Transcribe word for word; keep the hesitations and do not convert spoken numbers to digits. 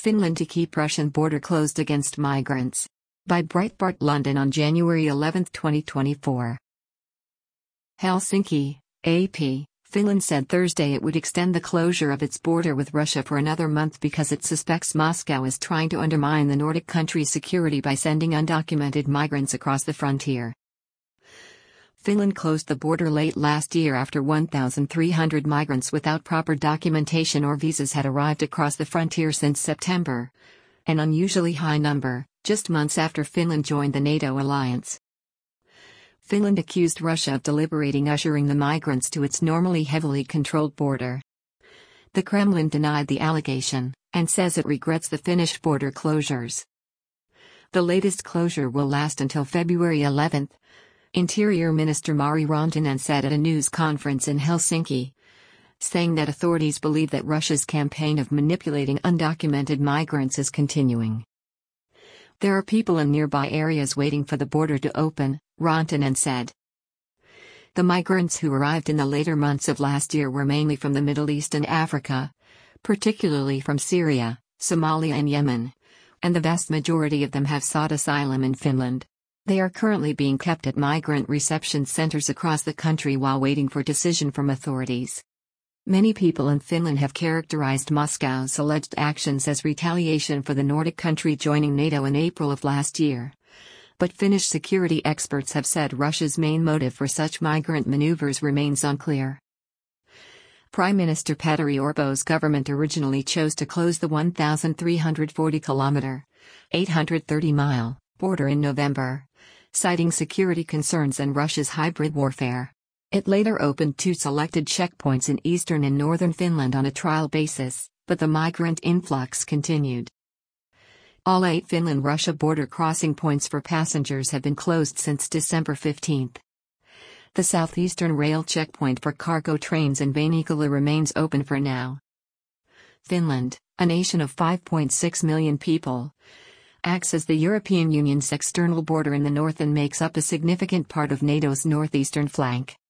Finland to keep Russian border closed against migrants. By Breitbart London on January eleventh, twenty twenty-four. Helsinki, A P. Finland said Thursday it would extend the closure of its border with Russia for another month because it suspects Moscow is trying to undermine the Nordic country's security by sending undocumented migrants across the frontier. Finland closed the border late last year after one thousand three hundred migrants without proper documentation or visas had arrived across the frontier since September. An unusually high number, just months after Finland joined the NATO alliance. Finland accused Russia of deliberating ushering the migrants to its normally heavily controlled border. The Kremlin denied the allegation, and says it regrets the Finnish border closures. The latest closure will last until February eleventh, Interior Minister Mari Rantanen said at a news conference in Helsinki, saying that authorities believe that Russia's campaign of manipulating undocumented migrants is continuing. There are people in nearby areas waiting for the border to open, Rantanen said. The migrants who arrived in the later months of last year were mainly from the Middle East and Africa, particularly from Syria, Somalia and Yemen, and the vast majority of them have sought asylum in Finland. They are currently being kept at migrant reception centers across the country while waiting for decision from authorities. Many people in Finland have characterized Moscow's alleged actions as retaliation for the Nordic country joining NATO in April of last year. But Finnish security experts have said Russia's main motive for such migrant maneuvers remains unclear. Prime Minister Petteri Orpo's government originally chose to close the one thousand three hundred forty kilometer (eight hundred thirty mile) border in November, citing security concerns and Russia's hybrid warfare. It later opened two selected checkpoints in eastern and northern Finland on a trial basis, but the migrant influx continued. All eight Finland-Russia border crossing points for passengers have been closed since December fifteenth. The southeastern rail checkpoint for cargo trains in Vainikala remains open for now. Finland, a nation of five point six million people, acts as the European Union's external border in the north and makes up a significant part of NATO's northeastern flank.